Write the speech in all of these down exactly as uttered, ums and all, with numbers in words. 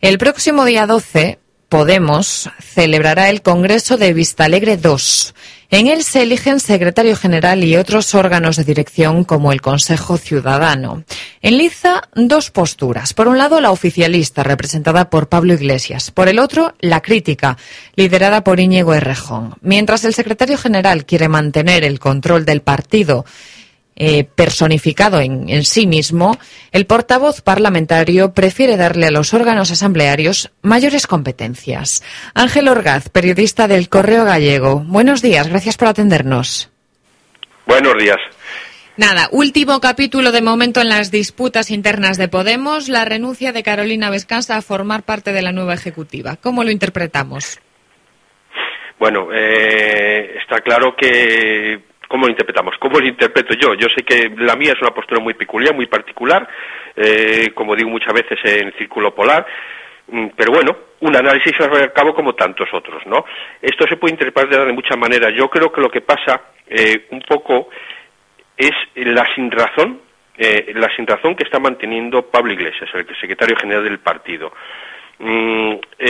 El próximo día doce, Podemos celebrará el Congreso de Vistalegre dos. En él se eligen secretario general y otros órganos de dirección como el Consejo Ciudadano. Enliza dos posturas. Por un lado, la oficialista, representada por Pablo Iglesias. Por el otro, la crítica, liderada por Íñigo Errejón. Mientras el secretario general quiere mantener el control del partido Eh, personificado en, en sí mismo, el portavoz parlamentario prefiere darle a los órganos asamblearios mayores competencias. Ángel Orgaz, periodista del Correo Gallego. Buenos días, gracias por atendernos. Buenos días. Nada, último capítulo de momento en las disputas internas de Podemos, la renuncia de Carolina Vescansa a formar parte de la nueva ejecutiva. ¿Cómo lo interpretamos? Bueno, eh, está claro que... ¿Cómo lo interpretamos? ¿Cómo lo interpreto yo? Yo sé que la mía es una postura muy peculiar, muy particular, eh, como digo muchas veces en el círculo polar, pero bueno, un análisis al fin y al cabo como tantos otros, ¿no? Esto se puede interpretar de muchas maneras. Yo creo que lo que pasa eh, un poco es la sinrazón, eh, la sinrazón que está manteniendo Pablo Iglesias, el secretario general del partido. Mm,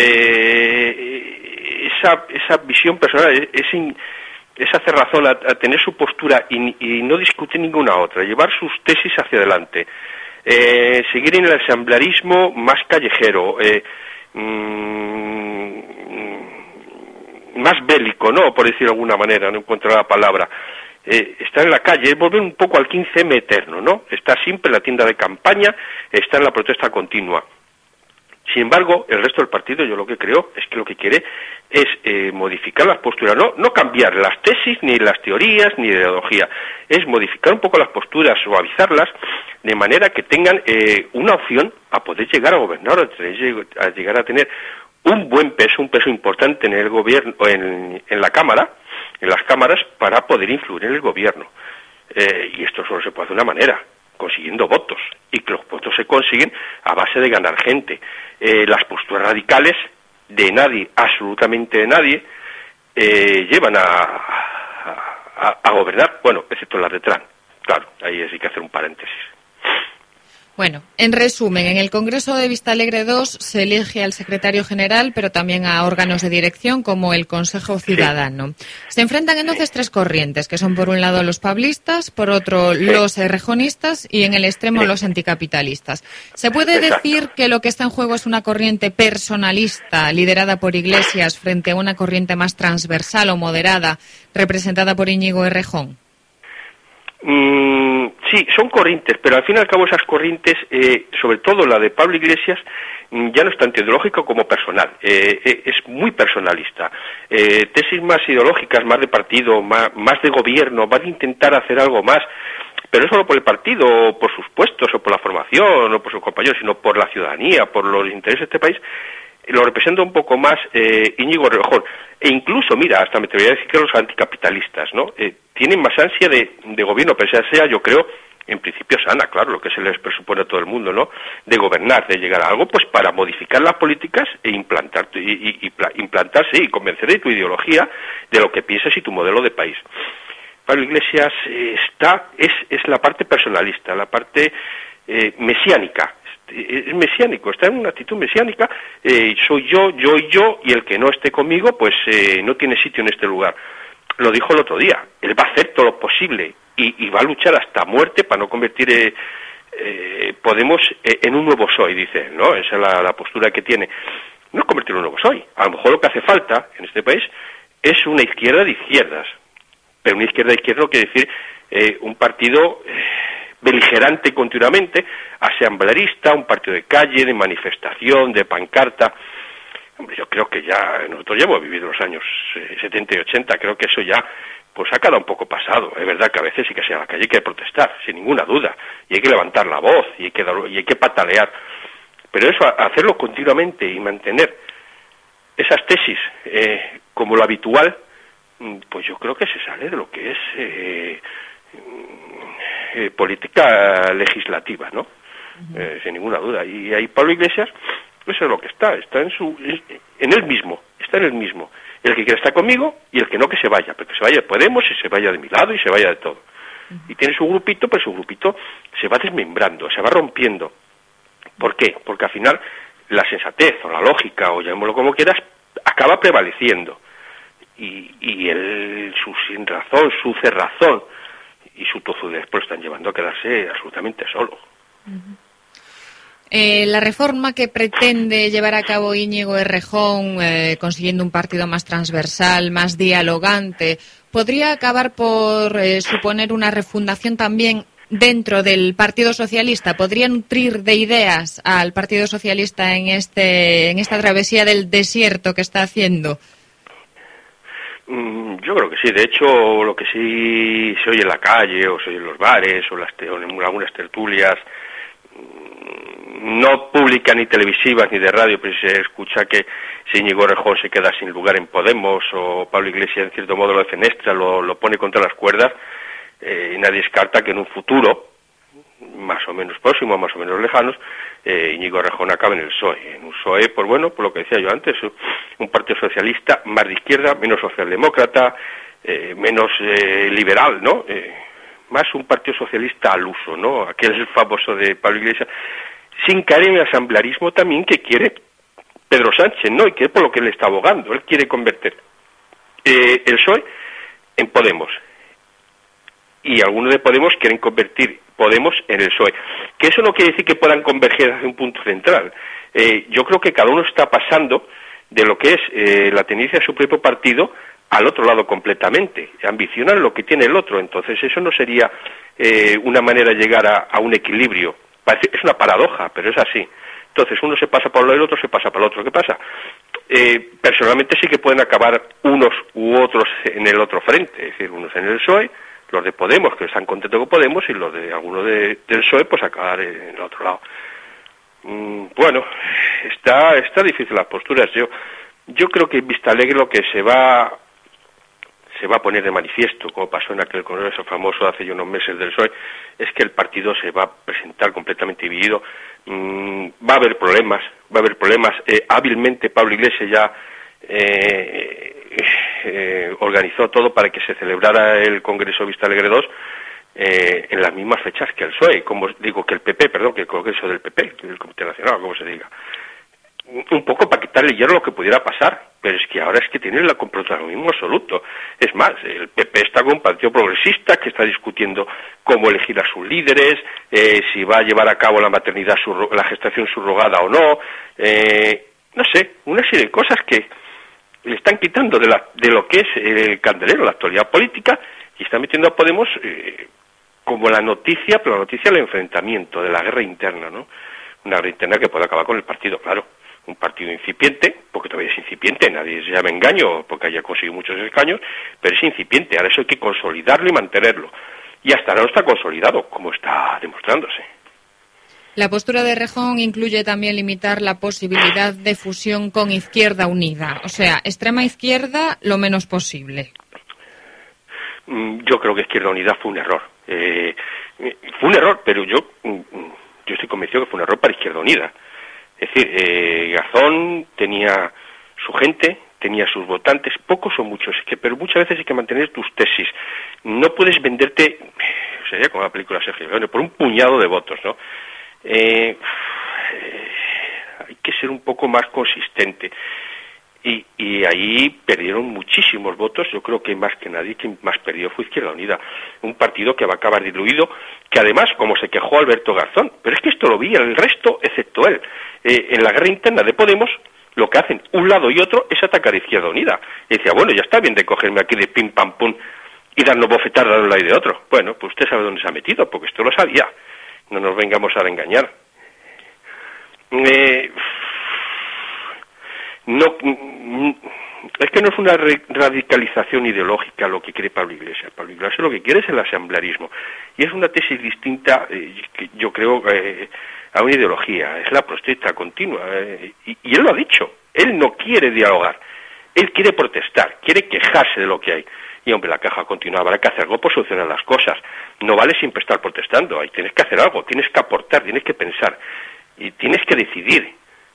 eh, esa, esa visión personal es, es in, es hacer razón a, a tener su postura y, y no discutir ninguna otra, llevar sus tesis hacia adelante, eh, seguir en el asamblearismo más callejero, eh, mmm, más bélico, ¿no? Por decirlo de alguna manera, no encuentro la palabra. Eh, estar en la calle es volver un poco al quince eme eterno, ¿no? Está siempre en la tienda de campaña, está en la protesta continua. Sin embargo, el resto del partido, yo lo que creo es que lo que quiere es eh, modificar las posturas, no, no cambiar las tesis, ni las teorías, ni la ideología, es modificar un poco las posturas, suavizarlas, de manera que tengan eh, una opción a poder llegar a gobernar, a llegar a tener un buen peso, un peso importante en el gobierno, en, en la Cámara, en las cámaras, para poder influir en el gobierno. Eh, y esto solo se puede hacer de una manera, consiguiendo votos, y que los votos se consiguen a base de ganar gente. Eh, las posturas radicales de nadie, absolutamente de nadie, eh, llevan a, a, a gobernar, bueno, excepto la de Trump. Claro, ahí sí que hacer un paréntesis. Bueno, en resumen, en el Congreso de Vistalegre dos se elige al secretario general, pero también a órganos de dirección como el Consejo Ciudadano. Sí. Se enfrentan entonces tres corrientes, que son por un lado los pablistas, por otro sí. los errejonistas y en el extremo sí. los anticapitalistas. ¿Se puede Exacto. decir que lo que está en juego es una corriente personalista liderada por Iglesias frente a una corriente más transversal o moderada representada por Íñigo Errejón? Mm, sí, son corrientes, pero al fin y al cabo esas corrientes, eh, sobre todo la de Pablo Iglesias, ya no es tanto ideológica como personal, eh, eh, es muy personalista. Eh, tesis más ideológicas, más de partido, más, más de gobierno, van a intentar hacer algo más, pero no solo por el partido, o por sus puestos, o por la formación, o por sus compañeros, sino por la ciudadanía, por los intereses de este país. Lo representa un poco más eh, Íñigo Errejón. E incluso, mira, hasta me atrevería a decir que los anticapitalistas, ¿no? Eh, tienen más ansia de, de gobierno, pero esa sea, yo creo, en principio sana, claro, lo que se les presupone a todo el mundo, ¿no? De gobernar, de llegar a algo, pues para modificar las políticas e implantar, y, y, y implantarse y convencer de tu ideología, de lo que piensas y tu modelo de país. Pablo Iglesias eh, está, es, es la parte personalista, la parte eh, mesiánica. Es mesiánico, está en una actitud mesiánica, eh, soy yo, yo y yo, y el que no esté conmigo, pues eh, no tiene sitio en este lugar. Lo dijo el otro día, él va a hacer todo lo posible y, y va a luchar hasta muerte para no convertir eh, eh, Podemos eh, en un nuevo P S O E, dice él, ¿no? Esa es la, la postura que tiene. No es convertir en un nuevo P S O E, a lo mejor lo que hace falta en este país es una izquierda de izquierdas, pero una izquierda de izquierda no quiere decir eh, un partido... Eh, beligerante continuamente, asamblearista, un partido de calle, de manifestación, de pancarta. Hombre, yo creo que ya nosotros ya hemos vivido los años eh, setenta y ochenta, creo que eso ya pues ha quedado un poco pasado. Es verdad que a veces sí que sea a la calle hay que protestar, sin ninguna duda, y hay que levantar la voz, y hay que, dar, y hay que patalear. Pero eso, hacerlo continuamente y mantener esas tesis eh, como lo habitual, pues yo creo que se sale de lo que es... Eh, Eh, política legislativa, ¿no? Uh-huh. Eh, sin ninguna duda. Y ahí Pablo Iglesias, eso es lo que está, está en su, en él mismo, está en él mismo. El que quiera estar conmigo y el que no, que se vaya, pero que se vaya de Podemos y se vaya de mi lado y se vaya de todo. Uh-huh. Y tiene su grupito, pero su grupito se va desmembrando, se va rompiendo. ¿Por qué? Porque al final la sensatez o la lógica, o llamémoslo como quieras, acaba prevaleciendo. Y, y el, su sin razón, su cerrazón y su tozudez pues están llevando a quedarse absolutamente solo. Uh-huh. Eh, la reforma que pretende llevar a cabo Íñigo Errejón, eh, consiguiendo un partido más transversal, más dialogante, ¿podría acabar por eh, suponer una refundación también dentro del Partido Socialista? ¿Podría nutrir de ideas al Partido Socialista en este en esta travesía del desierto que está haciendo? Mm, yo creo que sí. De hecho, lo que sí se oye en la calle, o se oye en los bares, o, las te- o en algunas tertulias, no públicas ni televisivas ni de radio, pero se escucha que si Íñigo Errejón se queda sin lugar en Podemos, o Pablo Iglesias en cierto modo lo defenestra, lo, lo pone contra las cuerdas, eh, y nadie descarta que en un futuro más o menos próximo, más o menos lejanos, eh, Íñigo Errejón acabe en el P S O E. En un P S O E, pues bueno, por lo que decía yo antes, un partido socialista más de izquierda, menos socialdemócrata, eh, menos eh, liberal, ¿no? Eh, más un partido socialista al uso, ¿no? Aquel famoso de Pablo Iglesias, sin caer en el asamblearismo también que quiere Pedro Sánchez, ¿no? Y que es por lo que él está abogando. Él quiere convertir eh, el P S O E en Podemos. Y algunos de Podemos quieren convertir Podemos en el P S O E. Que eso no quiere decir que puedan converger hacia un punto central. Eh, yo creo que cada uno está pasando de lo que es eh, la tendencia de su propio partido al otro lado completamente. Ambicionan lo que tiene el otro. Entonces eso no sería eh, una manera de llegar a, a un equilibrio. Parece, es una paradoja, pero es así. Entonces uno se pasa para un lado y el otro se pasa para el otro. ¿Qué pasa? Eh, personalmente sí que pueden acabar unos u otros en el otro frente. Es decir, unos en el P S O E, los de Podemos, que están contentos con Podemos, y los de algunos de, del P S O E, pues acabar en el otro lado. Mm, bueno, está está difícil las posturas. Yo yo creo que en Vistalegre lo que se va se va a poner de manifiesto, como pasó en aquel congreso famoso hace ya unos meses del P S O E, es que el partido se va a presentar completamente dividido. Mm, va a haber problemas, va a haber problemas. Eh, hábilmente Pablo Iglesias ya eh, eh, organizó todo para que se celebrara el Congreso Vistalegre dos eh, en las mismas fechas que el P S O E, como digo, que el P P, perdón, que el Congreso del P P, el Comité Nacional, como se diga. Un poco para quitarle hierro a lo que pudiera pasar, pero es que ahora es que tiene el protagonismo absoluto. Es más, el P P está con un partido progresista que está discutiendo cómo elegir a sus líderes, eh, si va a llevar a cabo la maternidad, la gestación subrogada o no, eh, no sé, una serie de cosas que le están quitando de, la, de lo que es el candelero, la actualidad política, y están metiendo a Podemos eh, como la noticia, pero la noticia del enfrentamiento, de la guerra interna, ¿no? Una guerra interna que puede acabar con el partido, claro. Un partido incipiente, porque todavía es incipiente, nadie se llama engaño porque haya conseguido muchos escaños, pero es incipiente, ahora eso hay que consolidarlo y mantenerlo. Y hasta ahora no está consolidado, como está demostrándose. La postura de Errejón incluye también limitar la posibilidad de fusión con Izquierda Unida, o sea, extrema izquierda lo menos posible. Yo creo que Izquierda Unida fue un error. Eh, fue un error, pero yo, yo estoy convencido que fue un error para Izquierda Unida. Es decir, eh, Garzón tenía su gente, tenía sus votantes, pocos o muchos, es que, pero muchas veces hay que mantener tus tesis. No puedes venderte, sería como la película Sergio Leone, por un puñado de votos, ¿no? Eh, eh, hay que ser un poco más consistente. Y, y ahí perdieron muchísimos votos. Yo creo que más que nadie, quien más perdió fue Izquierda Unida. Un partido que va a acabar diluido, que además, como se quejó Alberto Garzón, pero es que esto lo vi el resto, excepto él. Eh, en la guerra interna de Podemos, lo que hacen un lado y otro es atacar a Izquierda Unida. Y decía, bueno, ya está bien de cogerme aquí de pim pam pum y darnos bofetadas de un lado y de otro. Bueno, pues usted sabe dónde se ha metido, porque esto lo sabía. No nos vengamos a engañar. Eh... No, es que no es una radicalización ideológica lo que quiere Pablo Iglesias. Pablo Iglesias lo que quiere es el asamblearismo. Y es una tesis distinta, eh, que yo creo, eh, a una ideología. Es la protesta continua. Eh, y, y él lo ha dicho. Él no quiere dialogar. Él quiere protestar. Quiere quejarse de lo que hay. Y hombre, la queja continua. Habrá que hacer algo por solucionar las cosas. No vale siempre estar protestando. Ahí tienes que hacer algo. Tienes que aportar. Tienes que pensar. Y tienes que decidir.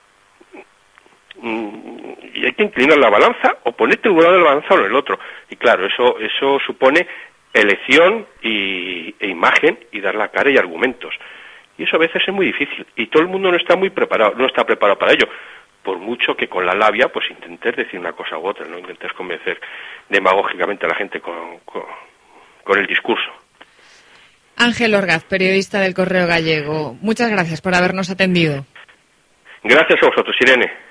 Y hay que inclinar la balanza o ponerte en un lado de la balanza o en el otro. Y claro, eso eso supone elección y, e imagen y dar la cara y argumentos. Y eso a veces es muy difícil. Y todo el mundo no está muy preparado, no está preparado para ello. Por mucho que con la labia, pues intentes decir una cosa u otra, no intentes convencer demagógicamente a la gente con, con, con el discurso. Ángel Orgaz, periodista del Correo Gallego, muchas gracias por habernos atendido. Gracias a vosotros, Irene.